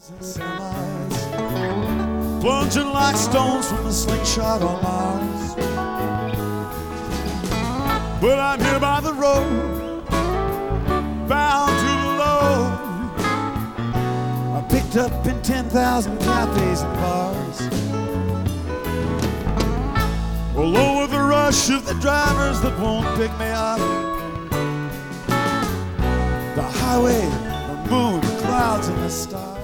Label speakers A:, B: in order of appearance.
A: and semis, plunging like stones from a slingshot on Mars. But I'm here by the road, bound to the low. I picked up in 10,000 cafes and bars. Along with the rush of the drivers that won't pick me up, the highway, the moon, the clouds, and the stars.